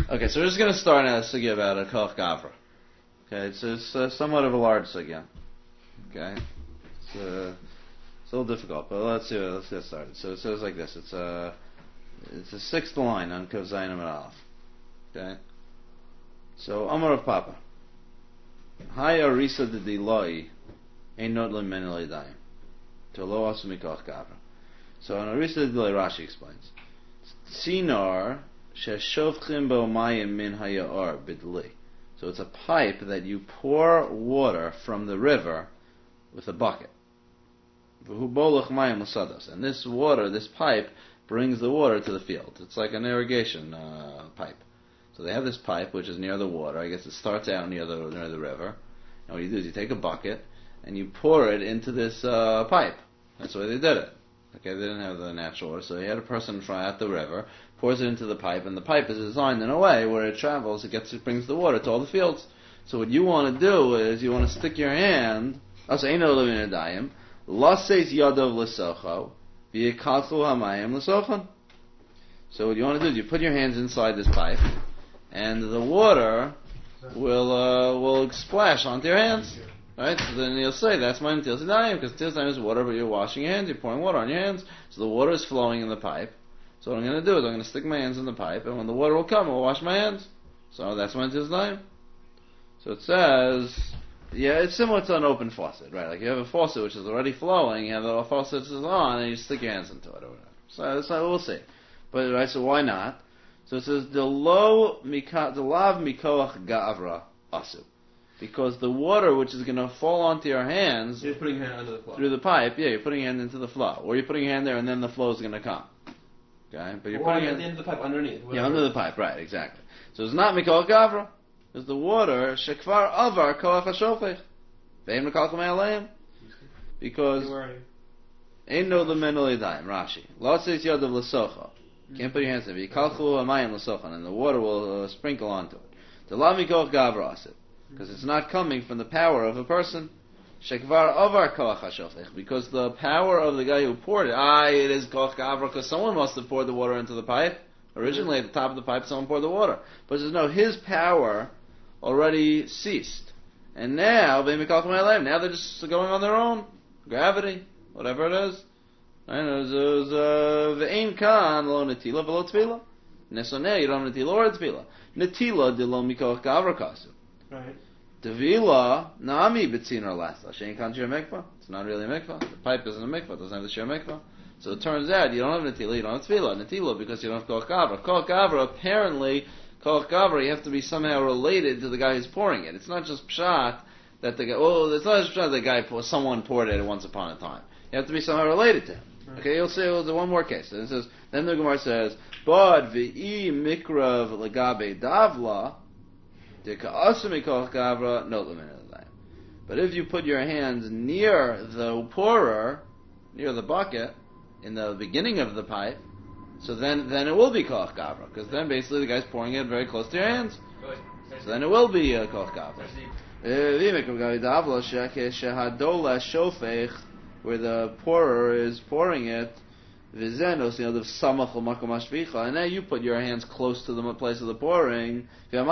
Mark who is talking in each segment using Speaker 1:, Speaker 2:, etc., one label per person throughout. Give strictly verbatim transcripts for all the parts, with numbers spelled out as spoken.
Speaker 1: Okay, so we're just going to start now a sugya about a koch gavra. Okay, it's, it's uh, somewhat of a large sugya. Okay, it's, uh, it's a little difficult, but let's see. Let's get started. So it says like this. It's a it's a sixth line on Kov Zayin Amud Aleph. Okay, so Amar of Papa. Hi Arisa de Diloi, Ein Not Lemen Leidayim. To Lo Asu Mikoch Gavra. So on Arisa de Diloi, Rashi explains. Tzinar sheshovchim bo mayim min hayar bidli. So it's a pipe that you pour water from the river with a bucket. V'hu bolach mayim l'sados. And this water, this pipe, brings the water to the field. It's like an irrigation uh, pipe. So they have this pipe which is near the water. I guess it starts out near the near the river. And what you do is you take a bucket and you pour it into this uh, pipe. That's the way they did it. Okay, they didn't have the natural water, so he had a person fly out the river, pours it into the pipe, and the pipe is designed in a way where it travels, it gets, it brings the water to all the fields. So what you want to do is you want to stick your hand. Also, ain't no living in a dayim. Lases yadov l'socho, v'yikatlu hamayim l'sochon. So what you want to do is you put your hands inside this pipe, and the water will uh, will splash onto your hands. Right? So then you'll say, that's my Netilas Yadayim, because Netilas Yadayim is water, but you're washing your hands, you're pouring water on your hands, so the water is flowing in the pipe. So what I'm going to do is I'm going to stick my hands in the pipe, and when the water will come, I'll wash my hands. So that's my Netilas Yadayim. So it says, yeah, it's similar to an open faucet, right? Like you have a faucet which is already flowing, you have the faucet which is on, and you stick your hands into it, or whatever. So that's how we'll see. But, right, so why not? So it says, the lo mika, the lav mikoach ga'avra asu. Because the water which is going to fall onto your hands,
Speaker 2: you're putting your hand under the flow.
Speaker 1: Through the pipe, yeah, you're putting your hand into the flow, or you're putting your hand there, and then the flow is going to come. Okay, but you're
Speaker 2: or
Speaker 1: putting
Speaker 2: at
Speaker 1: it
Speaker 2: the end of the pipe underneath.
Speaker 1: Yeah, under the pipe, right? Exactly. So it's not mikol gavra. It's the water shekvar avar koach hashofech. Ve'im nekalkum aleim. Because ain't no lemen leidayim. Rashi. Lo tzis yadav l'socha. Can't put your hands in it. V'yikalchu hamayim l'socha, and the water will uh, sprinkle onto it. The la mikol gavra asit. Because it's not coming from the power of a person. Shekvar avar koach hashofech. Because the power of the guy who poured it, ah, it is koach gavra, because someone must have poured the water into the pipe. Originally, at the top of the pipe, someone poured the water. But there's no, his power already ceased. And now, now they're just going on their own. Gravity, whatever it is. Ve'ein kan lo netila v'lo tefila. Nesoneh, you don't have netila or tefila. Netila de lo mikoach gavra kasu.
Speaker 2: Right.
Speaker 1: Tevila, nami b'tzinar lasa. Shein kan shir mikvah. It's not really a mikvah. The pipe isn't a mikvah. It doesn't have the shir mikvah. So it turns out you don't have netila, you don't have tefila. Netila because you don't have koach gavra. Koach gavra, apparently, koach gavra, you have to be somehow related to the guy who's pouring it. It's not just pshat that the guy, well, it's not just pshat that the guy, someone poured it once upon a time. You have to be somehow related to him. Right. Okay, you'll see, well, there's one more case. It says, then the Gemara says, Bod v'i mikrav legabe davla, but if you put your hands near the pourer, near the bucket, in the beginning of the pipe, so then then it will be koach gavra, because then basically the guy's pouring it very close to your hands. So then it will be uh, koach gavra. Where the pourer is pouring it, and now you put your hands close to the place of the pouring. The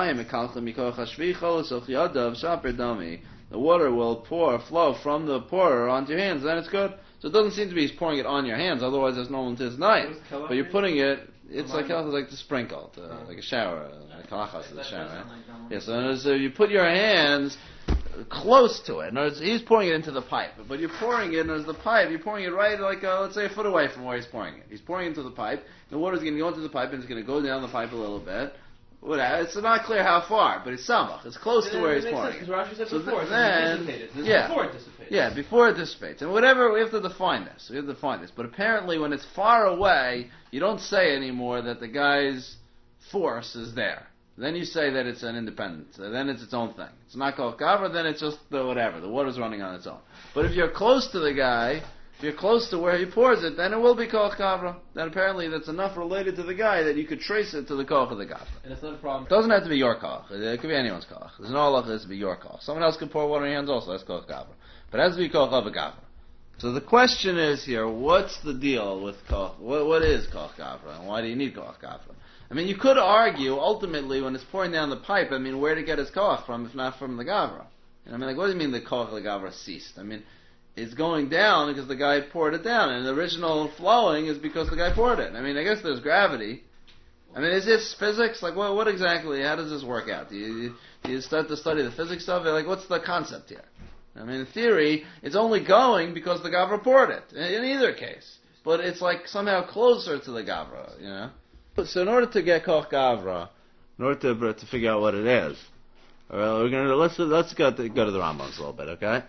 Speaker 1: water will pour, flow from the pourer onto your hands, then it's good. So it doesn't seem to be he's pouring it on your hands, otherwise there's no one to his night. But you're putting it, it's like like to sprinkle, to, like a shower, like kalachas is a shower. Right? Yes, yeah, so, so you put your hands close to it. No, he's pouring it into the pipe, but you're pouring it as the pipe. You're pouring it right, like uh, let's say a foot away from where he's pouring it. He's pouring it into the pipe. The water's going to go into the pipe, and it's going to go down the pipe a little bit. It's not clear how far, but it's samach. It's close yeah, to where he's pouring. Because Rashi said
Speaker 2: so before,
Speaker 1: then,
Speaker 2: it
Speaker 1: yeah,
Speaker 2: before it dissipates.
Speaker 1: Yeah, before it dissipates, and whatever we have to define this. We have to define this. But apparently, when it's far away, you don't say anymore that the guy's force is there. Then you say that it's an independent. Then it's its own thing. It's not koach gavra. Then it's just the whatever. The water's running on its own. But if you're close to the guy, if you're close to where he pours it, then it will be koach gavra. Then apparently that's enough related to the guy that you could trace it to the koach of the gavra.
Speaker 2: And it's not a problem.
Speaker 1: It doesn't have to be your koach. It could be anyone's koach. There's no halacha that has to be your koach. Someone else could pour water in your hands also. That's koach gavra. But it has to be koach of a gavra. So the question is here: what's the deal with koach? What, what is koach gavra, and why do you need koach gavra? I mean, you could argue, ultimately, when it's pouring down the pipe, I mean, where to get his koach from, if not from the gavra? And I mean, like, what do you mean the koach of the gavra ceased? I mean, it's going down because the guy poured it down, and the original flowing is because the guy poured it. I mean, I guess there's gravity. I mean, is this physics? Like, what, what exactly, how does this work out? Do you, do you start to study the physics of it? Like, what's the concept here? I mean, in theory, it's only going because the gavra poured it, in, in either case. But it's like somehow closer to the gavra, you know? So in order to get koch gavra, in order to, to figure out what it is, well, we're gonna, let's, let's go to, go to the Rambam a little bit, okay?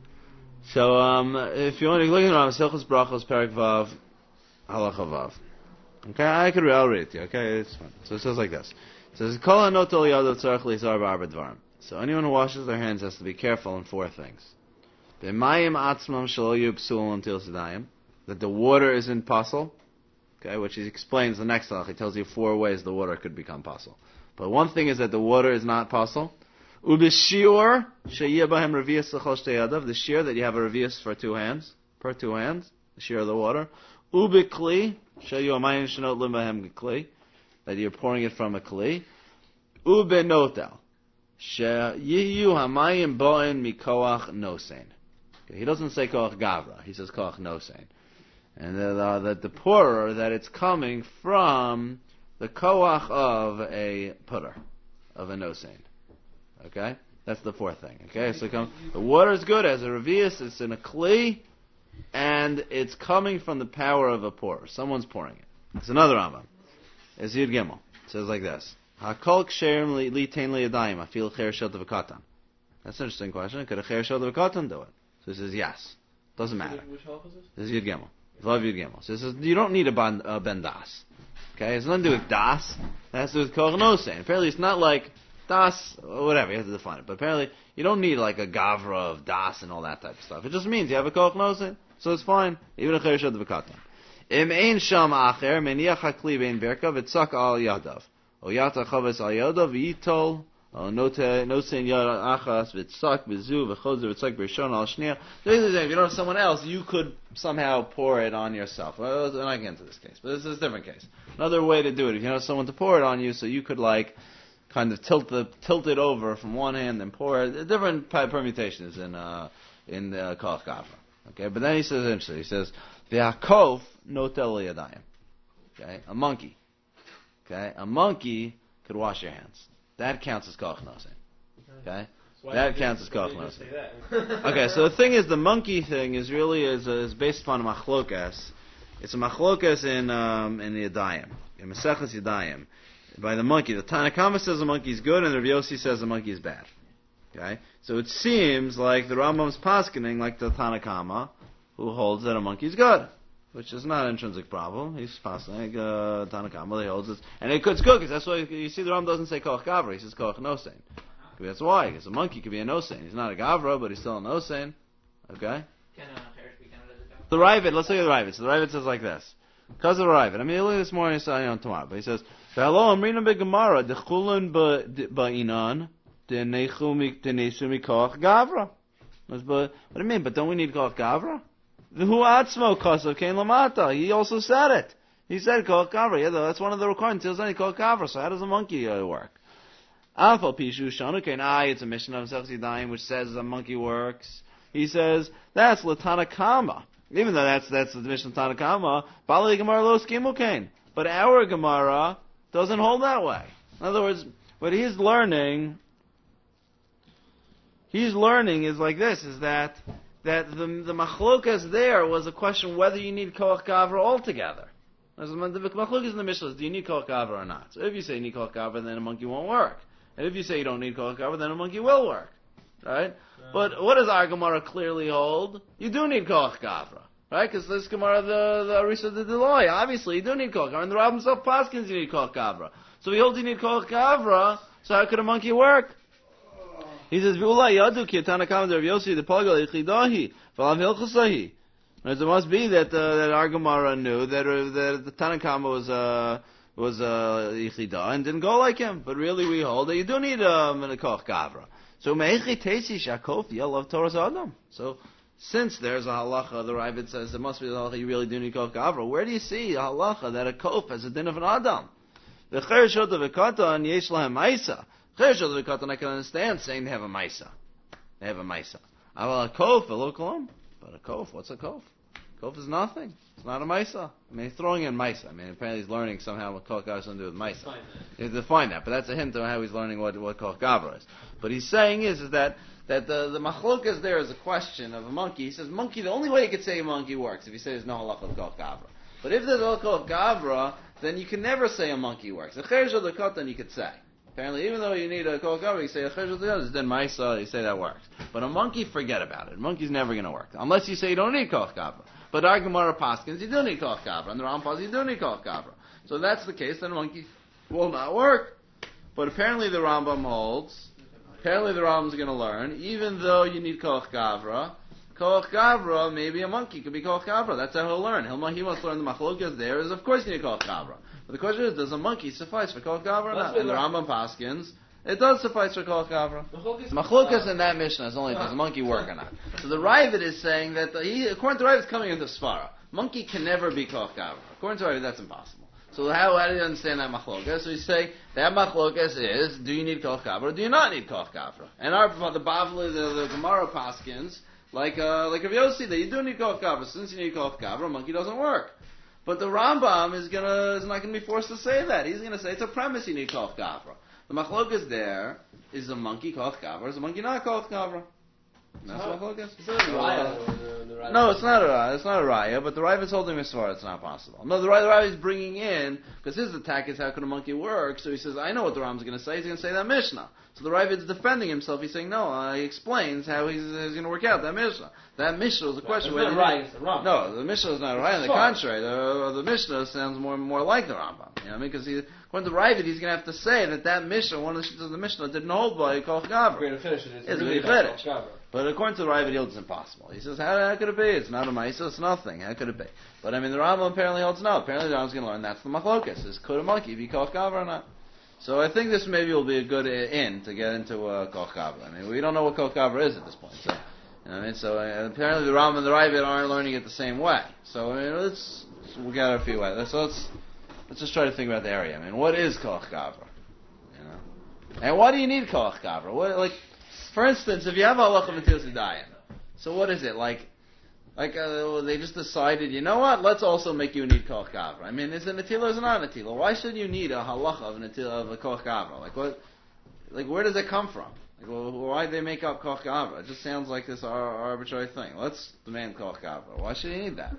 Speaker 1: So, um, if you want to look at the Rambam, Silchus Brachos, Perek Vav, Halacha Vav. Okay, I could read, I'll read it to you, okay? It's fine. So it says like this. It says, Kol hanotol yadav tzarech lizar b'arba dvarim. So anyone who washes their hands has to be careful in four things. B'mayim atzmam shelo yu psul until sedayim. That the water isn't pasul. Okay, which he explains the next halach. He tells you four ways the water could become pasul. But one thing is that the water is not pasul. Ubishiur sheyeh bahem revius l'chol shtei yadav. The shear that you have a revius for two hands, per two hands, the shear of the water. Ubikli sheyu amayim shenot lim bahem gekli. That you're pouring it from a kli. Ubenotel sheyiyu hamayim boen mikoach nosein. He doesn't say koach gavra. He says koach nosein. And that, uh, that the pourer, that it's coming from the koach of a putter, of a nosein. Okay? That's the fourth thing. Okay? So come, the water is good as a revius, it's in a kli, and it's coming from the power of a pourer. Someone's pouring it. It's another Rambam. It's Yud Gimel. It says like this. Hakol ksherim li tein li yadayim, afil cher shel v'katan. That's an interesting question. Could a cher shel v'katan do it? So he says yes. Doesn't matter. Which half is this? This is Yud Gimel. Love Yud Gimel. So he says you don't need a ben, uh, ben das. Okay? It's nothing to do with das. It has to do with koach nosein. Apparently it's not like das, whatever, you have to define it. But apparently you don't need like a gavra of das and all that type of stuff. It just means you have a koach nosein. So it's fine. Even a cher shel v'katan. Im ein sham acher meniach hakli bein berka v'tzak al yadav. O yata chaves al yadav v'yitol nosein yad achas v'tzak v'zu v'chozer v'tzak b'rishon al shniya. If you don't have someone else, you could somehow pour it on yourself. Well, we're not getting into this case, but this is a different case. Another way to do it, if you have someone to pour it on you, so you could like kind of tilt the tilt it over from one hand and pour it. Different permutations in uh, in uh, koach gavra. Okay, but then he says interesting. He says v'hakof notel yadayim. Okay, a monkey. Okay, a monkey could wash your hands. That counts as koach nosein. Okay, so that counts as koach nosein. Okay, so the thing is, the monkey thing is really is, uh, is based upon a machlokas. It's a machlokas in um, in the Yadayim, in Maseches Yadayim, by the monkey. The Tanna Kama says the monkey is good, and the Rav Yossi says the monkey is bad. Okay, so it seems like the Rambam's paskening like the Tanna Kama, who holds that a monkey is good, which is not an intrinsic problem. He's paskening uh, Tanna Kama, he holds it, and it, it's good because that's why you see the Rambam doesn't say koach gavra, he says koach nosein. That's why, because a monkey could be a nosein. He's not a gavra, but he's still a nosein. Okay. The Ravid, let's look at the Ravid. So the Ravid says like this. Because of the Ravid. I mean, he'll look this morning, so I know tomorrow. But he says, "Hello, Amrina beGemara, dechulun ba'inan, denesumi koach gavra." But what do you mean? But don't we need koach gavra? Who atzmo kosav kein lamata? He also said it. He said koach gavra. Yeah, that's one of the requirements. He doesn't need koach gavra. So how does a monkey uh, work? Alpha pishu shanu kein ai. It's a mission of Maseches Yadayim which says a monkey works. He says that's latana kama. Even though that's that's the mission of Tanna Kama, Bali Gemara lo skimu kain. But our Gemara doesn't hold that way. In other words, what he's learning, he's learning is like this: is that that the the machlokas there was a question whether you need koach gavra altogether. The machlokas in the Mishnah is, do you need koach gavra or not? So if you say you need koach gavra, then a monkey won't work. And if you say you don't need koach gavra, then a monkey will work. Right? But what does our Gemara clearly hold? You do need koach gavra, right? Because this Gemara, the the Arisa de Deloy, obviously you do need koach gavra, and the Rav himself paskins you need koach gavra. So he holds you need koach gavra. So how could a monkey work? He says, "V'ulai yadu ki Tanna Kama de Rav Yossi the Palgal Yichidahi v'alav Hilchasahi." It must be that uh, that our Gemara knew that uh, that the Tanna Kama was uh, was uh, Yichidah and didn't go like him. But really, we hold that you do need um, a koach gavra. So meichi teisi shakof yelav Torah's adam. So since there's a halacha, the Ravid says there must be a halacha you really do need koach gavra. Where do you see a halacha that a kof has a din of an adam? The Chereshot of a Katan, Yesh Lahem Maisa. Chereshot of a Katan, I can understand saying they have a Maisa. They have a Maisa. Aval a Kof, a local But a Kof, what's a Kof? Kof is nothing. It's not a Maisa. I mean, he's throwing in Maisa. I mean, apparently he's learning somehow what Koch Gavra has something to do with Maisa. You have to define that, but that's a hint of how he's learning what, what Koch Gavra is. But he's saying is, is that, that the, the machlokas there is a question of a monkey. He says, monkey, the only way you could say a monkey works if you say there's no halacha of Koch Gavra. But if there's no Koch Gavra, then you can never say a monkey works. A Cheresh of the Katan you could say. Apparently, even though you need a Koch Gavra, you say a Cheresh of the Katan, then Maisa, you say that works. But a monkey, forget about it. A monkey's never going to work. Unless you say you don't need Koch Gavra. But our Gemara Paskins, you do need Koch Gavra. And the Rambam, you do need Koch Gavra. So if that's the case, then a monkey will not work. But apparently the Rambam holds, apparently the Rambam's going to learn, even though you need Koch Gavra, Koch Gavra, maybe a monkey could be Koch Gavra. That's how he'll learn. He'll, he must learn the machlokas there is, of course you need Koch Gavra. But the question is, does a monkey suffice for Koch Gavra or not? And the Rambam Paskins, it does suffice for Koch Gavra. Machlokas in that Mishnah is only does a monkey work or not. So the Ravid is saying that, the, he, according to Ravid, is coming into Svara. Monkey can never be Koch Gavra. According to Ravid, that's impossible. So how, how do you understand that machlokas? So you say, that machlokas is, do you need Koch Gavra or do you not need Koch Gavra? And our, the Bavli, the, the Gemara Paskins, like, uh, like Rav Yossi, that you do need Koch Gavra. Since you need Koch Gavra, a monkey doesn't work. But the Rambam is gonna, is not gonna be forced to say that. He's gonna say it's a premise you need Koch Gavra. The machlokas there is a monkey Koch Gavra, is a monkey not Koch Gavra. That's what machlokas. No, it's not a raya. It's not a raya, but the Rav is holding Misvara. It's not possible. No, the Rav is bringing in, because his attack is how can a monkey work, so he says, I know what the Rambam's going to say. He's going to say that Mishnah. So the Rav is defending himself. He's saying, no, uh, he explains how he's, he's going to work out that Mishnah. That Mishnah is a question.
Speaker 2: It's not right, it's the Rambam.
Speaker 1: No, the Mishnah is not right. On the contrary, the, the Mishnah sounds more more like the Rambam. You know what I mean? Because he, according to Ravid, he's going to have to say that that Mishnah, one of the shittas of the Mishnah, didn't hold by Koch Gavra.
Speaker 2: We're going to finish it. It's,
Speaker 1: it's
Speaker 2: really
Speaker 1: really finished. But according to the Ravid, it's impossible. He says, how, how could it be? It's not a Maisa, it's nothing. How could it be? But I mean, the Rambam apparently holds no. Apparently the Rambam's going to learn that's the Machlokas. Is could a monkey be Koch Gavra or not? So I think this maybe will be a good in to get into uh, Koch Gavra. I mean, we don't know what Koch Gavra is at this point. So, you know what I mean? So uh, apparently the Rambam and the Ravid aren't learning it the same way. So I mean, let's, we'll get a few ways. So let's, let's just try to think about the area. I mean, what is Koch Gavra? You know? And why do you need Koch Gavra? What, like, for instance, if you have halacha Netilas Yadayim, so what is it? Like, like uh, they just decided, you know what, let's also make you need Koch Gavra. I mean, is it Netila or is it not Netila? Why should you need a halacha of Netila of a Koch Gavra? Like, what, like, where does it come from? Like, well, why did they make up Koch Gavra? It just sounds like this ar- arbitrary thing. Let's demand Koch Gavra. Why should you need that?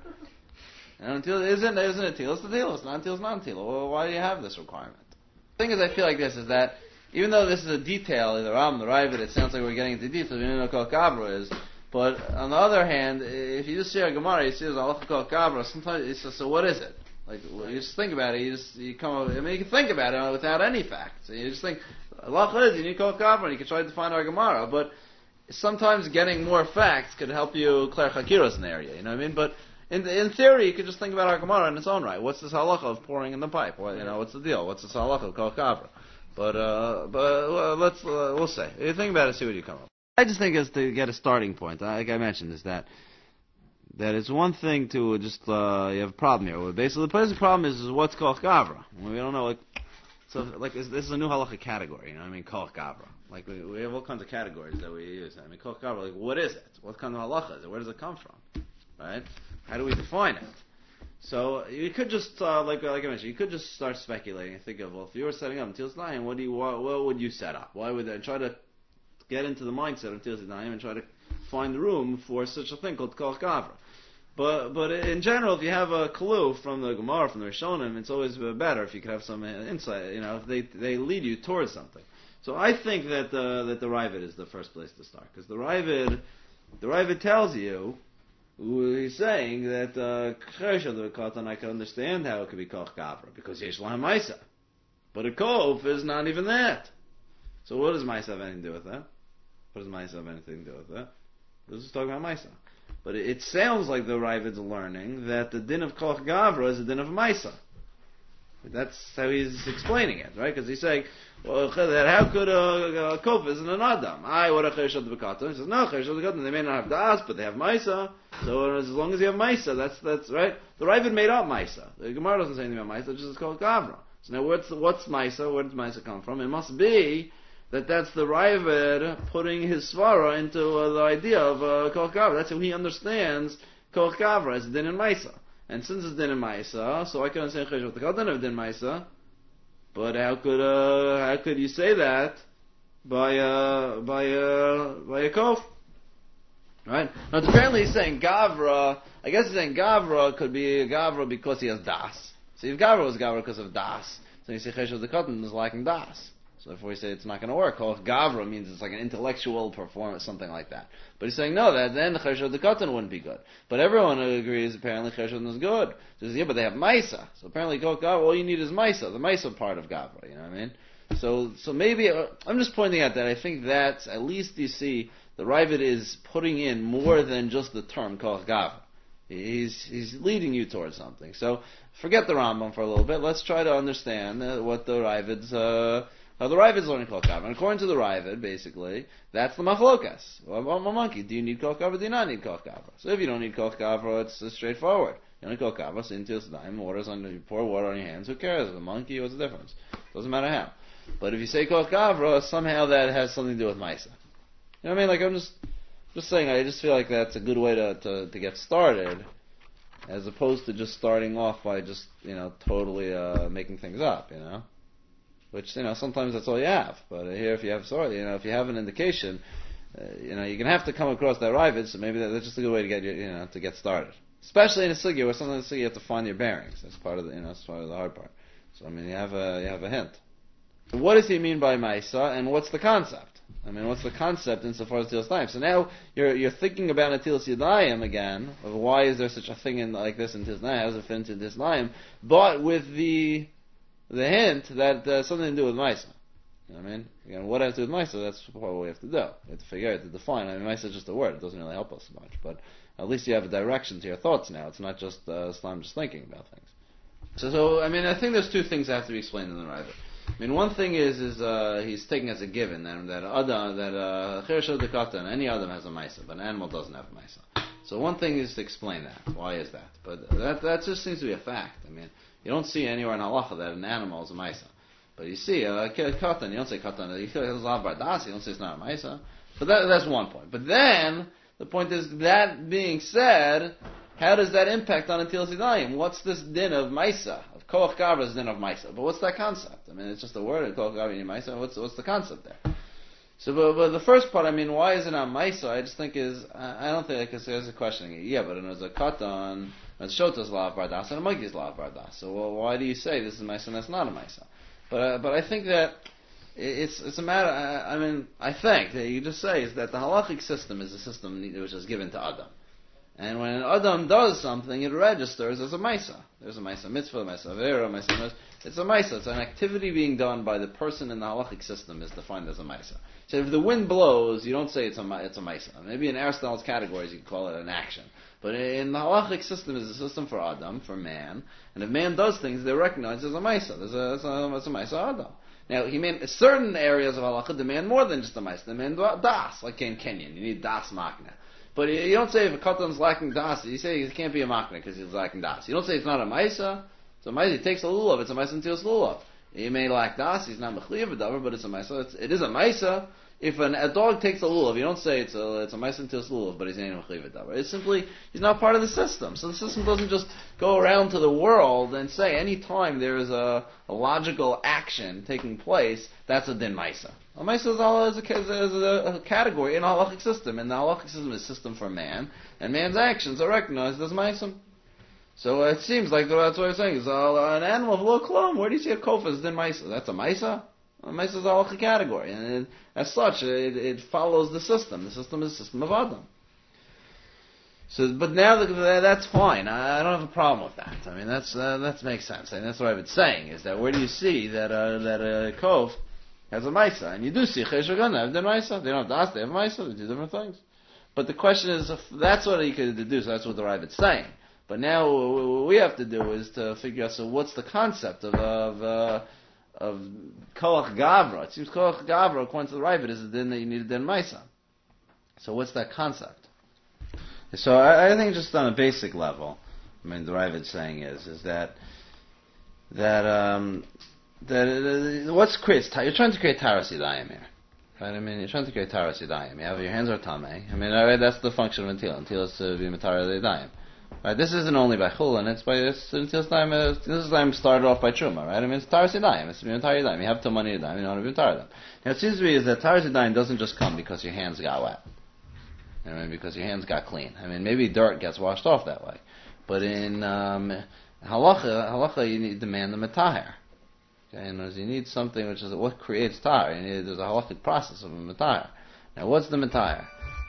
Speaker 1: And Netila isn't, isn't Netila, it's Netila. It's not Netila, it's not Netila. Well, why do you have this requirement? The thing is, I feel like this is that, even though this is a detail, the Ram, the Ravid, it sounds like we're getting into details, we don't know what Koch Gavra is. But on the other hand, if you just see a Gemara, you see there's halacha Koch Gavra, sometimes it's just, so what is it? Like, well, you just think about it, you just, you come up, I mean, you can think about it without any facts. So you just think, halacha is, you need Koch Gavra, and you can try to find our Gemara, but sometimes getting more facts could help you clear chakiros in the area, you know what I mean? But in in theory, you could just think about our Gemara in its own right. What's this halacha of pouring in the pipe? What, you know, what's the deal? What's this halacha of Koch Gavra? But, uh, but, well, let's, uh, we'll say. If you think about it, see what you come up with. I just think as to get a starting point, like I mentioned, is that that it's one thing to just uh, you have a problem here. Basically, the basic problem is, is what's Koch Gavra. We don't know, like, so like is, this is a new halacha category. You know what I mean? Koch Gavra. Like we, we have all kinds of categories that we use. I mean, Koch Gavra. Like, what is it? What kind of halacha is it? Where does it come from? Right? How do we define it? So you could just uh, like like I mentioned, you could just start speculating and think of, well, if you were setting up Netilas Yadayim, what do you what, what would you set up? Why would I try to get into the mindset of Netilas Yadayim and try to find room for such a thing called Koch Gavra? But but in general, if you have a clue from the Gemara, from the Rishonim, it's always better if you could have some insight. You know, if they they lead you towards something. So I think that the that the Ravid is the first place to start, because the Ravid the Ravid tells you. He's saying that Cheresh of the Katan, I can understand how it could be Koch Gavra, because Yesh Lahem Maisa. But a Kov is not even that. So what does Maisa have anything to do with that? What does Maisa have anything to do with that? This is talking about Maisa. But it, it sounds like the Ravid's learning that the din of Koch Gavra is the din of Maisa. That's how he's explaining it, right? Because he's saying, well, how could a, a Kofis and an Adam? I, what a Cheresh of the Katan? He says, no, Cheresh of the Katan, they may not have Das, but they have Maisa. So as long as you have Maisa, that's, that's right. The Ravid made up Maisa. The Gemara doesn't say anything about Maisa, it's just called Gavra. So now what's what's Maisa? Where does Maisa come from? It must be that that's the Ravid putting his svara into uh, the idea of uh, Koch Gavra. That's how he understands Koch Gavra as din in Maisa. And since it's din in Maisa, so I can understand Chesh with the Katan of din Maisa. But how could uh, how could you say that by uh, by uh, by a Kof? Right? Now apparently he's saying Gavra. I guess he's saying Gavra could be a Gavra because he has Das. See, if Gavra was Gavra because of Das, so you say Chesh of the Katan is lacking Das. So therefore we say it's not going to work. Koch Gavra means it's like an intellectual performance, something like that. But he's saying no, that then Chesh of the Katan wouldn't be good. But everyone agrees apparently Chesh of the is good. So he says, yeah, but they have Maisa. So apparently Koch Gavra, all you need is Maisa, the Maisa part of Gavra. You know what I mean? So so maybe uh, I'm just pointing out that I think that's at least you see the Ravid is putting in more than just the term Koch Gavra. He's he's leading you towards something. So forget the Rambam for a little bit. Let's try to understand uh, what the Ravid's uh, how the Ravid's learning Koch Gavra. And according to the Ravid, basically, that's the machlokas. Well, I'm a monkey. Do you need Koch Gavra? Do you not need Koch Gavra? So if you don't need Koch Gavra, it's uh, straightforward. You don't need Koch Gavra. So into time, water's on you pour water on your hands. Who cares? The monkey, what's the difference? Doesn't matter how. But if you say Koch Gavra, somehow that has something to do with Maisa. You know what I mean? Like I'm just just saying. I just feel like that's a good way to to, to get started, as opposed to just starting off by just you know totally uh, making things up. You know. Which, you know, sometimes that's all you have. But here, if you have, sorry, you know, if you have an indication, uh, you know, you're going to have to come across that Ravid, so maybe that, that's just a good way to get, you know, to get started. Especially in a sugya, where sometimes in a sugya you have to find your bearings. That's part of the, you know, that's part of the hard part. So, I mean, you have a, you have a hint. What does he mean by Maisa, and what's the concept? I mean, what's the concept insofar as Tilas Yadayim? So now, you're, you're thinking about a Tilas Yadayim again, of why is there such a thing in, like this in Tilas Yadayim, how does it fit into Tilas Yadayim, but with the, the hint that uh, something to do with Maisa. You know what I mean? Again, what has to do with Maisa, that's what we have to do. We have to figure out, to define. I mean, Maisa is just a word. It doesn't really help us much. But at least you have a direction to your thoughts now. It's not just uh, Islam just thinking about things. So, so, I mean, I think there's two things that have to be explained in the Ravid. I mean, one thing is, is uh, he's taking as a given that that Adam, that Cheresh of the Katan, any Adam has a Maisa, but an animal doesn't have a Maisa. So one thing is to explain that. Why is that? But that that just seems to be a fact. I mean, you don't see anywhere in halacha that an animal is a Maisa. But you see, a uh, Katan, you don't say Katan, you say Lav Bardas, you don't say it's not a Maisa. But that, that's one point. But then, the point is, that being said, how does that impact on Tilas Yadayim? What's this din of Maisa? Of Koach Gavra's din of Maisa. But what's that concept? I mean, it's just a word, Koach Gavra and Maisa. What's, what's the concept there? So, but, but the first part, I mean, why is it not Maisa? I just think is, I, I don't think, because there's a question. Yeah, but it was a Katan, it's Shota's Lav Bardas, and a monkey's Lav Bardas. So, well, why do you say this is Maisa and that's not a Maisa? But, uh, but I think that it's, it's a matter, I, I mean, I think that you just say is that the halachic system is a system which is given to Adam. And when an Adam does something, it registers as a Maisa. There's a Maisa Mitzvah, a Maisa Avera, a Maisa Mitzvah. It's a Maisa. It's an activity being done by the person in the halachic system is defined as a Maisa. So if the wind blows, you don't say it's a, it's a Maisa. Maybe in Aristotle's categories you could call it an action. But in the halachic system is a system for Adam, for man. And if man does things, they're recognized as a Maisa. There's a, it's a, it's a Maisa Adam. Now, he meant certain areas of halacha demand more than just a Maisa. They demand das, like in Kenyan. You need das makna. But you don't say if a Katan's lacking das, you say he can't be a makna because he's lacking das. You don't say it's not a Maisa. It's a Maisa. He takes a lulav. It's a Maisa until it's lulav. He may lack das. He's not mechliyav v'davar, but it's a Maisa. It's, it is a Maisa. If an, a dog takes a lulav, you don't say it's a it's a Maisa until it's lulav, but he's not mechliyav v'davar. It's simply he's not part of the system. So the system doesn't just go around to the world and say any time there is a, a logical action taking place, that's a din Maisa. A Maisa is, all, is, a, is a, a category in a halachic system, and the halachic system is a system for man, and man's actions are recognized as Maisa. So it seems like that's what I'm saying. Is uh, an animal of low klum. Where do you see a kofa is din Maisa? That's a Maisa. A Maisa is a halachic category, and it, as such, it, it follows the system. The system is the system of Adam. So, but now the, that's fine. I, I don't have a problem with that. I mean, that's uh, that makes sense, and that's what I've been saying. Is that where do you see that uh, that a kof has a Maisa? And you do see Chesh Gana have the Maisa. They don't have Das, they have Maisa. They do different things. But the question is, if that's what you could deduce. That's what the Ravid's saying. But now what we have to do is to figure out. So what's the concept of of uh, of Koach Gavra? It seems Koach Gavra, according to the Ravid, is the din that you need a din Maisa. So what's that concept? So I, I think just on a basic level, I mean, the Ravid's saying is is that that um, that uh, what's creates? You're trying to create taras yadayim here, right? I mean, you're trying to create taras yadayim. You have your hands are tamei. I mean, all right, that's the function of until. Until is to be matara yadayim. Right? This isn't only by chulin. It's by this until time. Uh, this time started off by truma, right? I mean, it's taras yadayim. It's to be matara yadayim. You have to money yadayim. You don't want to be matara them. Now, it seems to me is that taras yadayim doesn't just come because your hands got wet. I mean, because your hands got clean. I mean, maybe dirt gets washed off that way, but in um, halacha, halacha, you need demand the matahir. Okay, and you need something which is what creates tahir. You need, there's a halachic process of a matahir. Now, what's the matahir?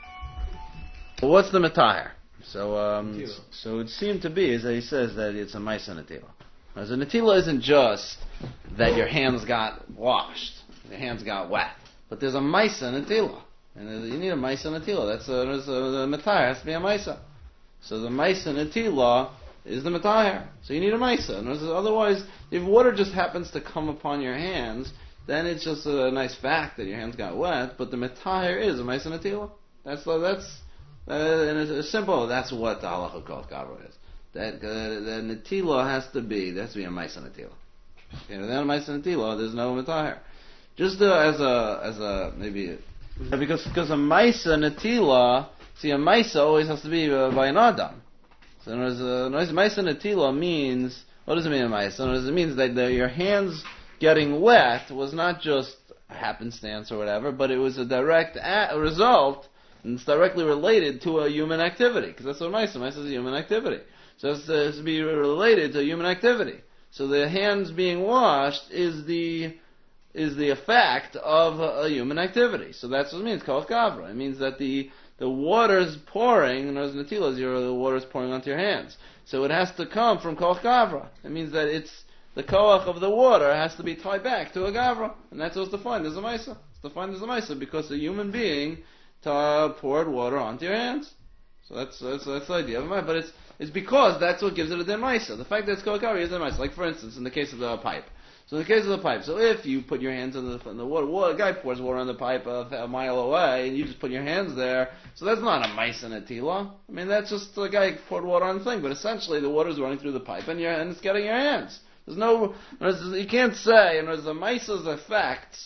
Speaker 1: Well, what's the matahir? So, um, so it seemed to be, as he says, that it's a maisa natila. Now, so natila isn't just that your hands got washed, your hands got wet, but there's a maisa natila. And you need a maisa natila. That's a, there's a, the matahir has to be a maisa. So the maisa natila is the matahir. So you need a maisa. And otherwise, if water just happens to come upon your hands, then it's just a nice fact that your hands got wet. But the matahir is a maisa natila. That's that's uh, and it's, it's simple. That's what the halacha called gavra is. That uh, the natila has to be. There has to be a maisa natila. Okay, without a maisa natila, there's no matahir. Just uh, as a as a maybe. Because because a maisa natila, see a maisa always has to be uh, by an adam. So in other words, uh, maisa natila means, what does it mean a maisa? In other words, it means that the, your hands getting wet was not just a happenstance or whatever, but it was a direct a- result, and it's directly related to a human activity. Because that's what maisa, maisa is a human activity. So it's, uh, it's to be related to a human activity. So the hands being washed is the is the effect of a, a human activity. So that's what it means, koach gavra. It means that the the water's pouring, and there's natilas, the water's pouring onto your hands. So it has to come from koach gavra. It means that it's the koach of the water has to be tied back to a gavra. And that's what's defined as a maisa. It's defined as a maisa because a human being ta- poured water onto your hands. So that's that's, that's the idea of a maisa. But it's it's because that's what gives it a din maisa. The fact that it's koach gavra is a maisa. Like for instance, in the case of the pipe. So in the case of the pipe, so if you put your hands in the, in the water, water, a guy pours water on the pipe a, a mile away, and you just put your hands there, so that's not a maisa natila. I mean, that's just the guy poured water on the thing, but essentially the water's running through the pipe, and, your, and it's getting your hands. There's no, you can't say, and there's the maisa's effects,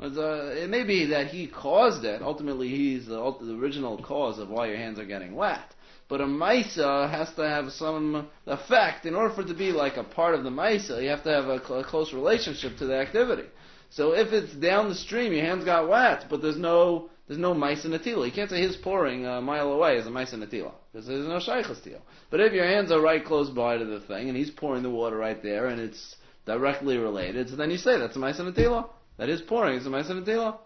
Speaker 1: it may be that he caused it, ultimately he's the, the original cause of why your hands are getting wet. But a maisa has to have some effect. In order for it to be like a part of the maisa, you have to have a, cl- a close relationship to the activity. So if it's down the stream, your hands got wet, but there's no there's no maisa natila. You can't say his pouring a mile away is a maisa natila, because there's no shaychus to you. But if your hands are right close by to the thing, and he's pouring the water right there, and it's directly related, so then you say that's a maisa natila. That is pouring, it's a maisa natila.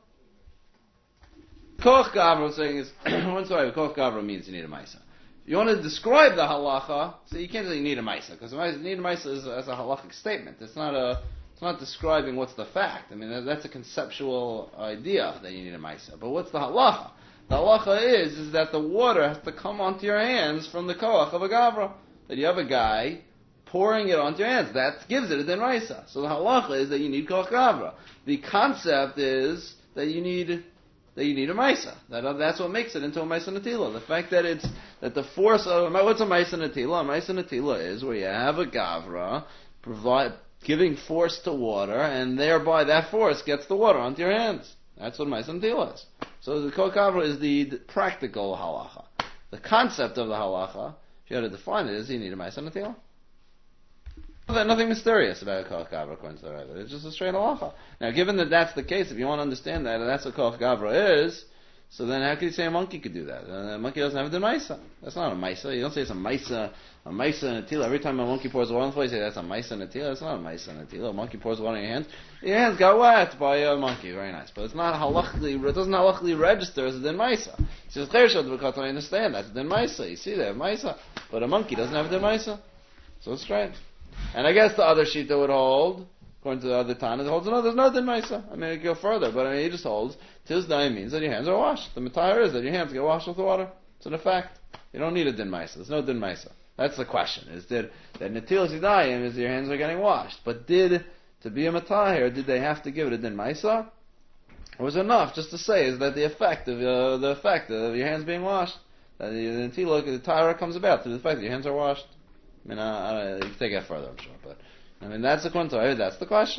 Speaker 1: Koach gavra saying is, one sorry, koach gavra means you need a maisa. You want to describe the halacha, so you can't say you need a maisa, because need a maisa is a, is a halachic statement. It's not a, it's not describing what's the fact. I mean, that's a conceptual idea that you need a maisa. But what's the halacha? The halacha is, is that the water has to come onto your hands from the koach of a gavra. That you have a guy pouring it onto your hands. That gives it a din maisa. So the halacha is that you need koach gavra. The concept is that you need that you need a maisa. That, that's what makes it into a maisa natila. The fact that it's that the force of what's a maisa natila? A maisa natila is where you have a gavra provide giving force to water, and thereby that force gets the water onto your hands. That's what maisa natila is. So the koach gavra is the, the practical halacha. The concept of the halacha, if you had to define it, is you need a maisa natila. Nothing mysterious about a koach gavra according to the Rebbe. It's just a straight halacha. Now, given that that's the case, if you want to understand that, and that's what koach gavra is, so then how could you say a monkey could do that? Uh, a monkey doesn't have a din maisa. That's not a maisa. You don't say it's a maisa, a maisa natila. Every time a monkey pours water on the floor, you say that's a maisa natila. That's not a maisa natila. A monkey pours water in your hands. Your hands got wet by a monkey. Very nice. But it's not halachically, it doesn't halachically register as a din maisa. It says, I understand. That's a din maisa. You see that, maisa. But a monkey doesn't have a din maisa. So it's strange. And I guess the other shita would hold, according to the other Tana, it holds, no, there's no din maisa. I mean, it go further, but I mean, he just holds, tizdai means that your hands are washed. The matayr is that your hands get washed with the water. It's an effect. You don't need a din maisa. There's no din maisa. That's the question, is did, that natilas yadayim is your hands are getting washed. But did, to be a matayr, did they have to give it a din maisa? Or was it enough just to say, is that the effect of, uh, the effect of your hands being washed? That the, the natila, the tyra comes about through the fact that your hands are washed. I mean, I, I, you can take it further, I'm sure, but I mean that's the question. That's the question.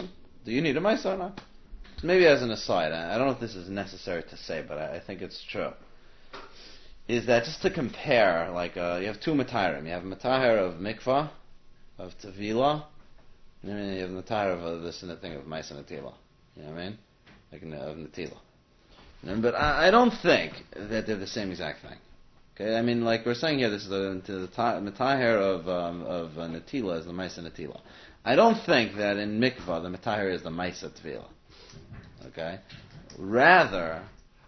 Speaker 1: Do you need a Maisa or not? So maybe as an aside, I don't know if this is necessary to say, but I, I think it's true. Is that just to compare, like, uh, you have two Matahirim. You have Matahir of Mikvah, of Tevila, and then you have Matahir of uh, this and the thing of Maisa Natila. You know what I mean? Like, of Natila. And, but I, I don't think that they're the same exact thing. Okay, I mean, like we're saying here, this is the, the Matahir of, um, of uh, Natila is the Maisa Natila. I don't think that in Mikvah, the Matahir is the Maisa Tevila. Okay? Rather,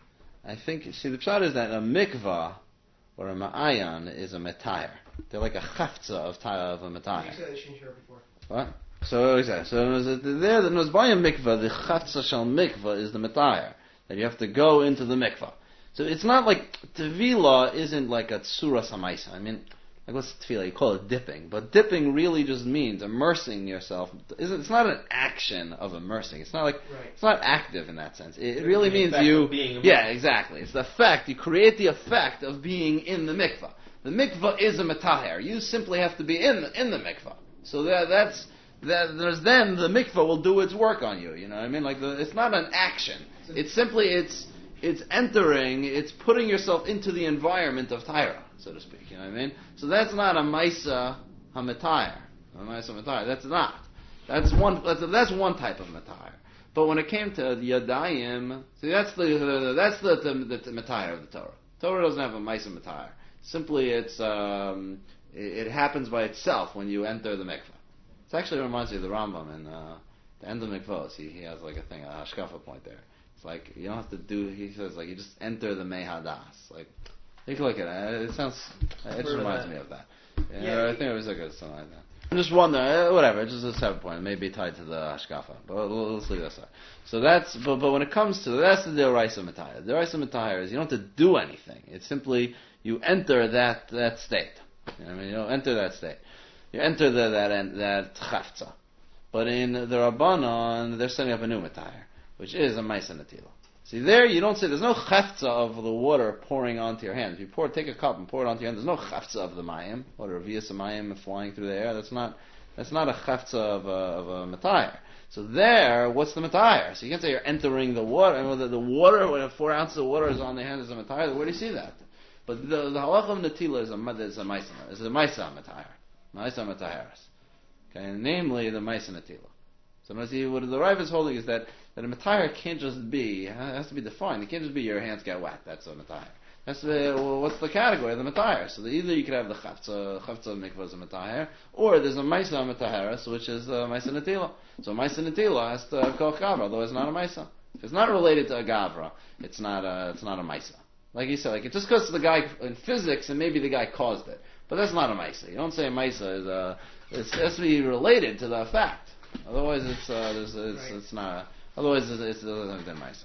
Speaker 1: I think, see, the pshat is that a mikvah or a ma'ayan is a metayr. They're like a chafza of, of a metayr.
Speaker 2: You said they shouldn't hear it before.
Speaker 1: What? So, exactly. So, there, the Nozbayim mikvah, the chafza shal mikvah is the metayr. That you have to go into the mikvah. So, it's not like, tevila isn't like a tsura samaisa. I mean, like what's tefillah? You call it dipping, but dipping really just means immersing yourself. It's not an action of immersing. It's not like
Speaker 2: right.
Speaker 1: It's not active in that sense. It, it really
Speaker 3: the
Speaker 1: means you.
Speaker 3: Being
Speaker 1: yeah, exactly. It's the effect. You create the effect of being in the mikvah. The mikvah is a matahir. You simply have to be in the, in the mikvah. So that that's that. There's then the mikvah will do its work on you. You know what I mean? Like the, it's not an action. It's simply it's it's entering. It's putting yourself into the environment of Tyra, so to speak. You know what I mean? So that's not a Maisa HaMatayr. A Maisa HaMatayr. That's not. That's one, that's, that's one type of Matayr. But when it came to the Yadayim, see, that's the, the that's the, the, the, the Matayr of the Torah. Torah doesn't have a Maisa Matayr. Simply it's, um, it, it happens by itself when you enter the mikvah. It actually reminds me of the Rambam in uh, the end of mikvahs. He, he has like a thing, a hashkafa point there. It's like, you don't have to do, he says, like, you just enter the Mehadas. Like, take a look at it. It sounds, it just reminds me of that. Yeah, yeah, I think it was like a, something like that. I'm just wondering, whatever, it's just a separate point. It may be tied to the Hashkafa, but let's leave that aside. So that's, but, but when it comes to, that's the Deraisa Matayr. The Deraisa Matayr is you don't have to do anything. It's simply, you enter that, that state. You know what I mean? You don't enter that state. You enter the, that, that Chafza. But in the Rabbanon, they're setting up a new Matayr, which is a Maisa Natila. See, there you don't say, there's no chafza of the water pouring onto your hands. If you pour, take a cup and pour it onto your hand, there's no chafza of the mayim, or revius mayim flying through the air. That's not, that's not a chafza of a, of a matayr. So there, what's the matayr? So you can't say you're entering the water, and the, the water, when four ounces of water is on the hand, is a matayr. Where do you see that? But the, the halach of natila is a, is a maisa, is a maisa matayr. Maisa matayras. Okay, and namely the maisa natila. So now see, what the Rav is holding is that, that a matayr can't just be, it has to be defined. It can't just be your hands get wet. That's a matayr. That's the, well, what's the category of the matayr? So that either you could have the chavtza, chavtza mikvah is a matayr, or there's a maisa mataharas, which is a maisa natila. So maisa natila has to koch gavra, otherwise it's not a maisa. If it's not related to a gavra, it's not a, it's not a maisa. Like you said, like it just goes to the guy in physics, and maybe the guy caused it, but that's not a maisa. You don't say a maisa is a, it has to be related to the fact. Otherwise, it's uh, it's, it's, right. it's not. Otherwise, it's, it's doesn't have Maisa.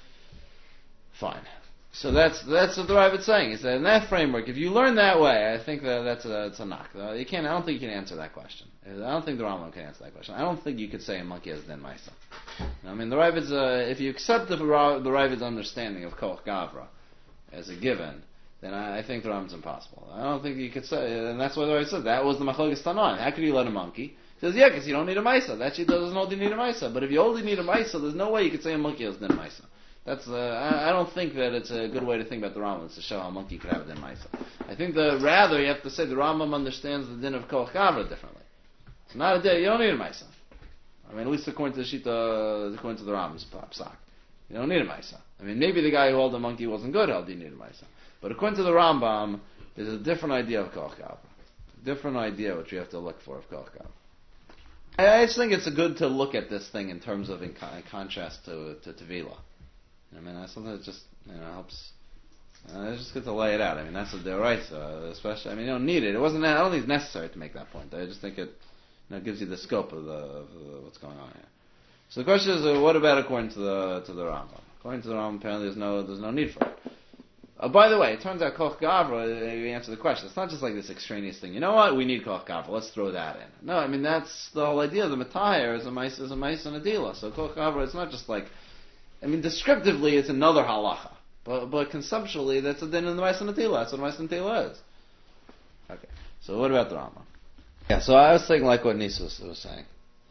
Speaker 1: Fine. So that's that's what the Rav is saying. Is that in that framework, if you learn that way, I think that that's a, it's a knock. Uh, you can't. I don't think you can answer that question. I don't think the Rambam can answer that question. I don't think you could say a monkey has den Maisa. I mean, the Rav is uh, if you accept the Rav, the Rav's understanding of Koch Gavra as a given, then I, I think the Rambam is impossible. I don't think you could say, and that's why the Rav said that was the Machlokes Tanan. How could you let a monkey? He says, yeah, because you don't need a Maisa. That she doesn't hold you need a Maisa. But if you only need a Maisa, there's no way you could say a monkey has din Maisa. That's, uh, I, I don't think that it's a good way to think about the Rambam, to show how a monkey could have a din Maisa. I think that rather you have to say the Rambam understands the din of Koch Gavra differently. It's not a din, you don't need a Maisa. I mean, at least according to the Shita, according to the Rambam's psak. You don't need a Maisa. I mean, maybe the guy who held the monkey wasn't good, held you need a Maisa. But according to the Rambam, there's a different idea of Koch Gavra. Different idea what you have to look for of Koch Gavra. I just think it's good to look at this thing in terms of in, con- in contrast to to Tevila. I mean, that's something that just you know helps. Uh, it's just good to lay it out. I mean, that's a deraisa, especially. I mean, you don't need it. It wasn't. I don't think it's necessary to make that point. I just think it you know, gives you the scope of the of the, what's going on here. So the question is, uh, what about according to the to the Rambam? According to the Rambam, apparently there's no there's no need for it. Uh, by the way, it turns out Koch Gavra, you answer the question, it's not just like this extraneous thing. You know what? We need Koch Gavra. Let's throw that in. No, I mean, that's the whole idea. The Matayr is a mice, is a mice and a dealer. So Koch Gavra, it's not just like, I mean, descriptively, it's another halacha. But but conceptually, that's a din in the mice and a dealer. That's what mice and a dealer is. Okay. So what about the Rambam? Yeah, so I was thinking like what Nisa was, was saying.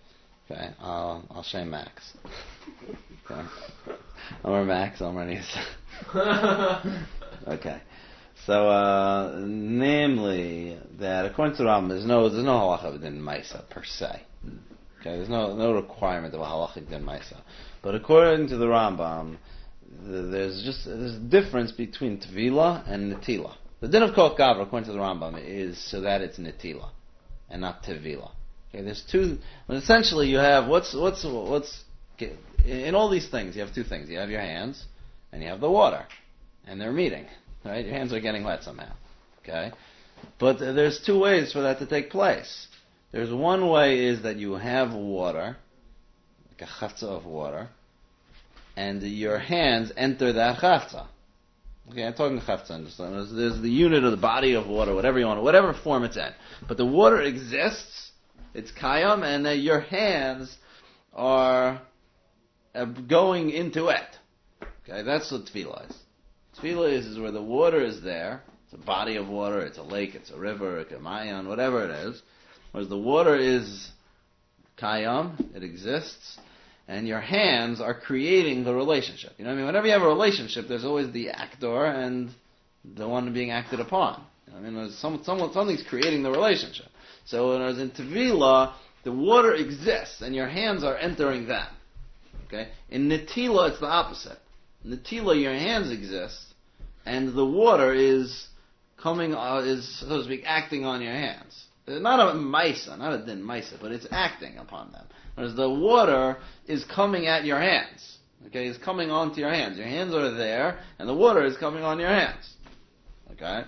Speaker 1: Okay, I'll I'll show you Max. Okay, Omer Max, Omer Nisa. Okay, so uh, namely that according to the Rambam, there's no there's no halacha din Maisa per se. Okay, there's no no requirement of a halachic din Maisa, but according to the Rambam, the, there's just there's a difference between Tvila and Netila. The din of Koch Gavra, according to the Rambam, is so that it's Netila and not Tvila. Okay, there's two. Well, essentially, you have what's what's what's in all these things. You have two things. You have your hands, and you have the water, and they're meeting. Right, your hands are getting wet somehow. Okay, but there's two ways for that to take place. There's one way is that you have water, like a chavtza of water, and your hands enter that chavtza. Okay, I'm talking chavtza. There's, there's the unit of the body of water, whatever you want, whatever form it's in. But the water exists, it's kayam, and uh, your hands are uh, going into it. Okay, that's what tefillah is. Tefillah is, is where the water is there. It's a body of water, it's a lake, it's a river, it's a mayan, whatever it is. Whereas the water is kayam, it exists, and your hands are creating the relationship. You know what I mean? Whenever you have a relationship, there's always the actor and the one being acted upon. You know what I mean? There's some, someone, something's creating the relationship. So whereas in Tevila, the water exists, and your hands are entering them. Okay? In Netila, it's the opposite. In Netila, your hands exist, and the water is coming, uh, is, so to speak, acting on your hands. Not a maisa, not a din maisa, but it's acting upon them. Whereas the water is coming at your hands. Okay, it's coming onto your hands. Your hands are there, and the water is coming on your hands. Okay?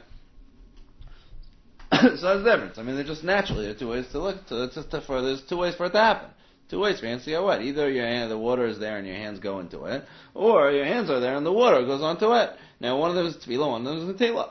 Speaker 1: So that's the difference. I mean, they're just naturally, there are two ways to look, to, to, to, for, there's two ways for it to happen. Two ways for your hands to get wet. Either your hand, the water is there and your hands go into it, or your hands are there and the water goes onto it. Now, one of them is tefillah, one of them is netila.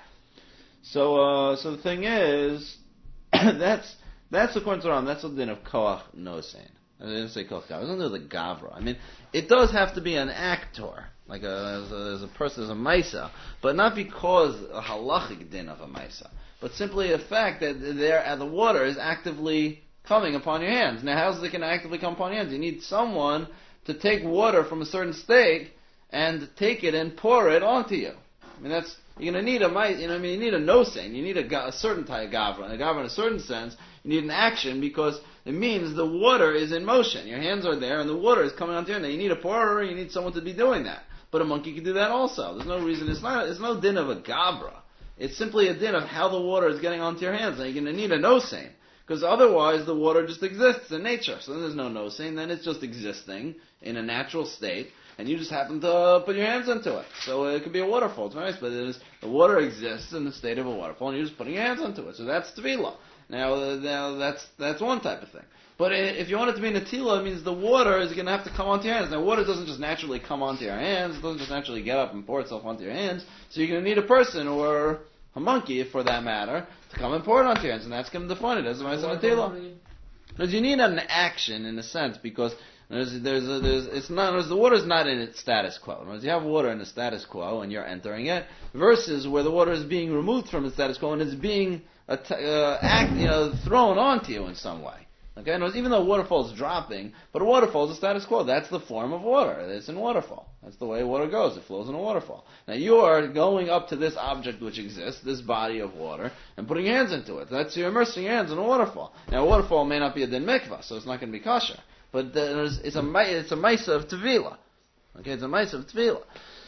Speaker 1: So, uh, so the thing is, that's that's according to Ram. That's the din of koach nosein. I didn't say koach gavra. It doesn't do the gavra. I mean, it does have to be an actor, like a, as, a, as a person, as a maisa, but not because a halachic din of a maisa, but simply the fact that there the water is actively coming upon your hands. Now, how's it going to actively come upon your hands? You need someone to take water from a certain state and take it and pour it onto you. I mean, that's you're going to need a, you know, I mean, you need a nosein. You need a, a certain type of gavra. And a gavra, in a certain sense, you need an action because it means the water is in motion. Your hands are there, and the water is coming onto you. Now, you need a pourer. You need someone to be doing that. But a monkey can do that also. There's no reason. It's not. It's no din of a gavra. It's simply a din of how the water is getting onto your hands. Now, you're going to need a nosein because otherwise the water just exists in nature. So then there's no nosein. Then it's just existing in a natural state. And you just happen to uh, put your hands into it. So it could be a waterfall. It's nice, but it is, the water exists in the state of a waterfall, and you're just putting your hands into it. So that's tefillah. Now, uh, now that's that's one type of thing. But if you want it to be netila, it means the water is going to have to come onto your hands. Now, water doesn't just naturally come onto your hands. It doesn't just naturally get up and pour itself onto your hands. So you're going to need a person or a monkey, for that matter, to come and pour it onto your hands, and that's going to define it as a netila. Because you need an action, in a sense, because There's, there's, a, there's, it's not, there's, the water's not in its status quo. In other words, you have water in the status quo and you're entering it, versus where the water is being removed from the status quo and it's being uh, act, you know, thrown onto you in some way. Okay, in other words, even though a waterfall is dropping, but a waterfall is a status quo. That's the form of water. It's in a waterfall. That's the way water goes. It flows in a waterfall. Now you are going up to this object which exists, this body of water, and putting your hands into it. That's you're immersing your hands in a waterfall. Now a waterfall may not be a din mikvah, so it's not going to be kosher. But there's, it's a it's a maisa of tevila. Okay, it's a maisa of tevila.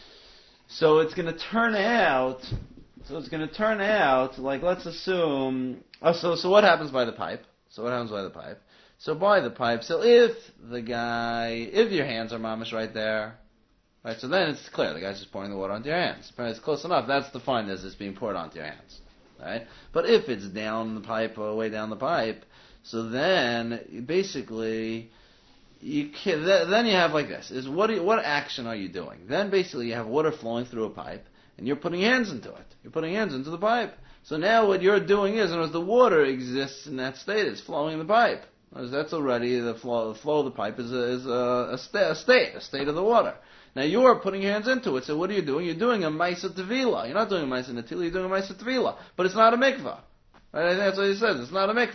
Speaker 1: So it's going to turn out. So it's going to turn out like, let's assume. Oh, so so what happens by the pipe? So what happens by the pipe? So by the pipe. So if the guy, if your hands are mamish right there, right? So then it's clear the guy's just pouring the water onto your hands. It's close enough. That's defined as it's being poured onto your hands, right? But if it's down the pipe or way down the pipe, so then basically. You can, then you have like this: is what do you, what action are you doing? Then basically you have water flowing through a pipe, and you're putting hands into it. You're putting hands into the pipe. So now what you're doing is, as the water exists in that state, it's flowing in the pipe. As that's already the flow. The flow of the pipe is a, is a, a, sta- a state, a state of the water. Now you are putting hands into it. So what are you doing? You're doing a maisa tevila. You're not doing a maisa netila. You're doing a maisa tevila, but it's not a mikvah. Right? I think that's what he says. It's not a mikvah.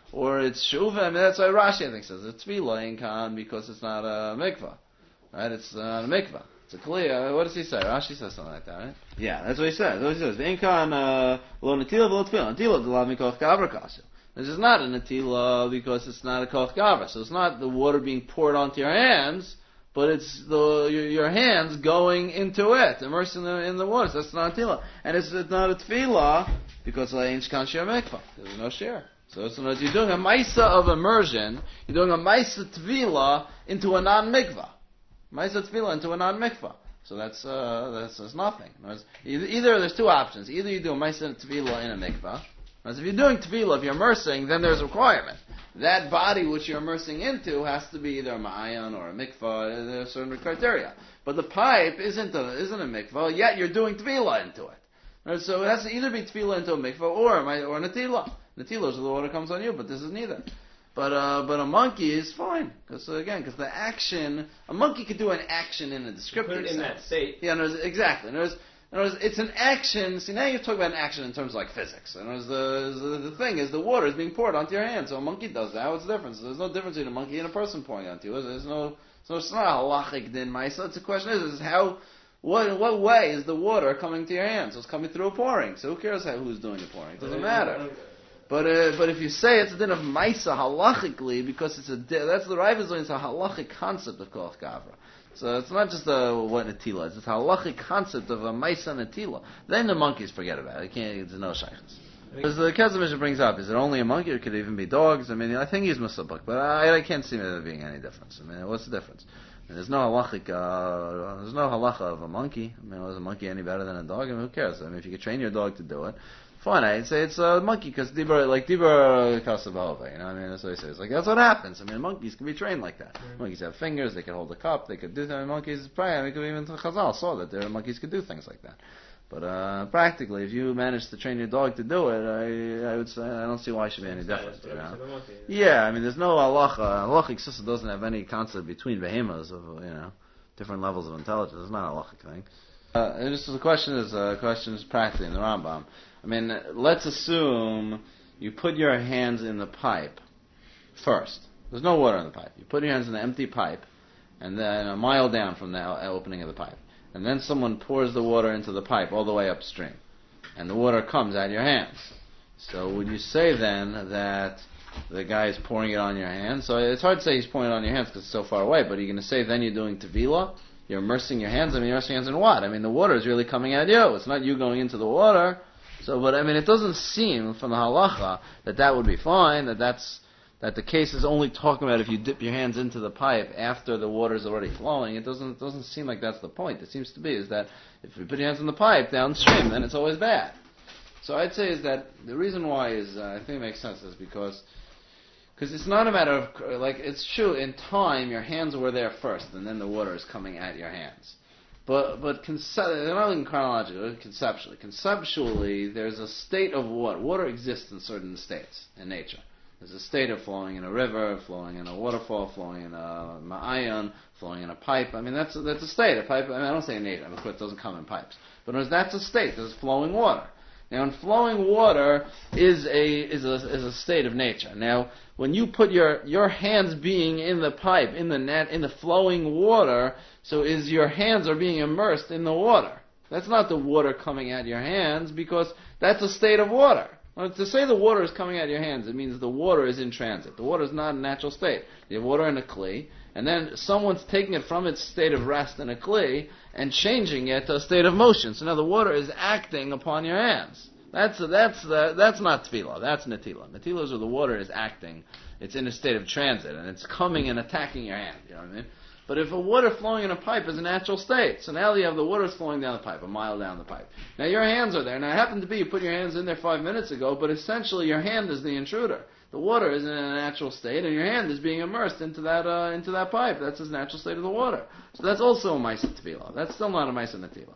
Speaker 1: or it's shuva. I mean, that's why Rashi I think says it's tefillah in kan because it's not a mikvah, right? It's not a mikvah. It's a kliya. What does he say? Rashi says something like that, right? Yeah, that's what he says. That's what he says. In kan lo netila v'lo tefillah. Netila d'lav mikoch gavra kasha. This is not a netila because it's not a koch gavra. So it's not the water being poured onto your hands, but it's the your, your hands going into it, immersing them in the water. So that's not a netila, and it's, it's not a tefillah because ein shkan shir mikvah. There's no share. So it's not, you're doing a maisa of immersion. You're doing a maisa tefillah into a non-mikvah. Maisa tefillah into a non-mikvah. So that's uh, that's, that's nothing. Words, either, either there's two options. Either you do a maisa tefillah in a mikvah. If you're doing tefillah, if you're immersing, then there's a requirement. That body which you're immersing into has to be either a ma'ayan or a mikvah. There are certain criteria. But the pipe isn't a, isn't a mikvah, yet you're doing tefillah into it. Right? So it has to either be tefillah into a mikvah or a, or a natila. Natila is the water comes on you, but this is neither. But uh, but a monkey is fine because uh, again, because the action, a monkey could do an action in a descriptive
Speaker 2: Put it in
Speaker 1: sense.
Speaker 2: that state.
Speaker 1: Yeah, no, exactly. No, in other words, it's an action. See, now you're talking about an action in terms of like physics. In other words, the, the, the thing is, the water is being poured onto your hand. So a monkey does that. What's the difference? There's no difference between a monkey and a person pouring onto you. There's no, so it's not a halachic din ma'isa. It's the question is, is how, what, what way is the water coming to your hand? So it's coming through a pouring. So who cares how, who's doing the pouring? It doesn't matter. But uh, but if you say it's a din of ma'isa halachically, because it's a that's the Rav is doing, it's a halachic concept of koach gavra. So it's not just a what netila, it's a halachic concept of a ma'isa netila. Then the monkeys forget about it. It can't. It's no shaykhs. Because the Kesef Mishnah brings up, is it only a monkey or could it even be dogs? I mean, I think he's musabak, but I, I can't see there being any difference. I mean, what's the difference? I mean, there's no halachic, uh, there's no halacha of a monkey. I mean, is a monkey any better than a dog? I mean, who cares? I mean, if you could train your dog to do it, fine. I'd say it's a monkey because dibur like dibur kasavava. You know, what I mean, that's what he says. Like that's what happens. I mean, monkeys can be trained like that. Mm-hmm. Monkeys have fingers. They can hold a cup. They could do. I mean, monkeys. Probably, I mean, even Chazal saw that there monkeys could do things like that. But uh, practically, if you manage to train your dog to do it, I, I would say I don't see why it should be any different. You know? Yeah, I mean, there's no halacha. Halachic system doesn't have any concept between behemoths of you know different levels of intelligence. It's not a halachic thing. Uh, and just the question is, uh, question is practically in the Rambam. I mean, let's assume you put your hands in the pipe first. There's no water in the pipe. You put your hands in the empty pipe, and then a mile down from the opening of the pipe. And then someone pours the water into the pipe all the way upstream. And the water comes out of your hands. So would you say then that the guy is pouring it on your hands? So it's hard to say he's pouring it on your hands because it's so far away, but are you going to say then you're doing tevilah? You're immersing your hands? I mean, you're immersing your hands in what? I mean, the water is really coming at you. It's not you going into the water. So, but I mean, it doesn't seem from the halacha that that would be fine, that that's, that the case is only talking about if you dip your hands into the pipe after the water is already flowing. It doesn't it doesn't seem like that's the point. It seems to be is that if you put your hands in the pipe downstream, then it's always bad. So I'd say is that the reason why is, uh, I think it makes sense, is because because it's not a matter of, like, it's true, in time your hands were there first, and then the water is coming at your hands. But but conce- they're not looking chronologically, conceptually. Conceptually, there's a state of water. Water exists in certain states in nature. There's a state of flowing in a river, flowing in a waterfall, flowing in a ma'ayan, flowing in a pipe. I mean, that's a, that's a state. A pipe. I mean, I don't say in nature. I mean, of course, it doesn't come in pipes. But that's a state. There's flowing water. Now, in flowing water is a is a is a state of nature. Now, when you put your your hands being in the pipe, in the net, in the flowing water, so is your hands are being immersed in the water. That's not the water coming at your hands because that's a state of water. Well, to say the water is coming out of your hands, it means the water is in transit. The water is not a natural state. You have water in a kli, and then someone's taking it from its state of rest in a kli and changing it to a state of motion. So now the water is acting upon your hands. That's that's uh, that's not tefillah. That's netila. Netila is where the water is acting. It's in a state of transit, and it's coming and attacking your hand. You know what I mean? But if a water flowing in a pipe is a natural state, so now you have the water flowing down the pipe, a mile down the pipe. Now your hands are there. Now it happened to be you put your hands in there five minutes ago, but essentially your hand is the intruder. The water is in a natural state, and your hand is being immersed into that uh, into that pipe. That's the natural state of the water. So that's also a ma'aseh tefillah. That's still not a ma'aseh netila.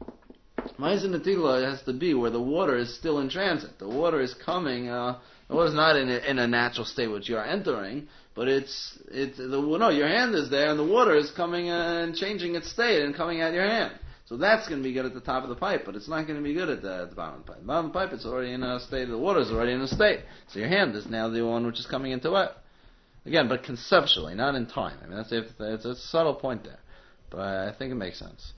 Speaker 1: Ma'aseh netila has to be where the water is still in transit. The water is coming. Uh, the water is not in a, in a natural state which you are entering. But it's it's the no. Your hand is there, and the water is coming and changing its state and coming at your hand. So that's going to be good at the top of the pipe, but it's not going to be good at the, at the bottom of the pipe. The bottom of the pipe, it's already in a state, the water is already in a state. So your hand is now the one which is coming into wet. Again, but conceptually, not in time. I mean, that's it's a subtle point there, but I think it makes sense.